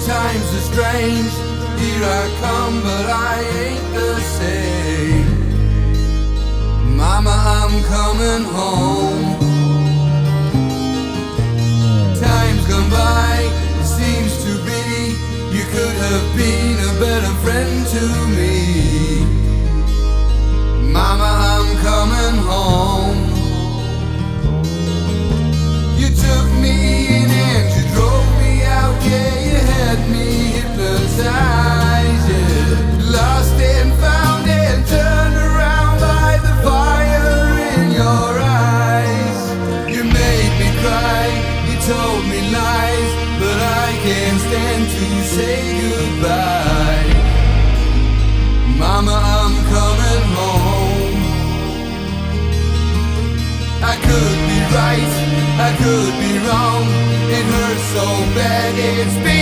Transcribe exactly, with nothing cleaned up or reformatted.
Times are strange, here I come, but I ain't the same. Mama, I'm coming home. Time's gone by, it seems to be you could have been a better friend to me. Mama, I'm coming home. You took me in and you drove me out, yeah, you had me hypnotized, yeah. Lost and found and turned around by the fire in your eyes. You made me cry, you told me lies, but I can't stand to say goodbye. Mama, I'm coming home. I could be right, I could be wrong. It hurts so bad, it's been